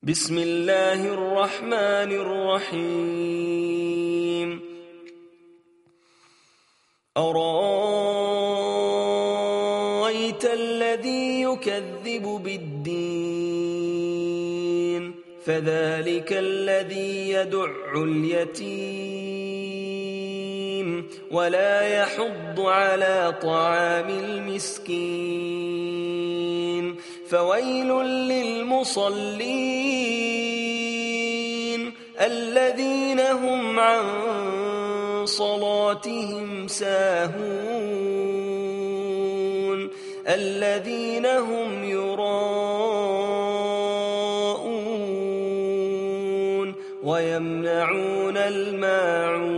بسم الله الرحمن الرحيم أرأيت الذي يكذب بالدين فذلك الذي يدع اليتيم ولا يحض على طعام المسكين فويل للمصلين الذين هم عن صلاتهم ساهون الذين هم يراءون ويمنعون الماعون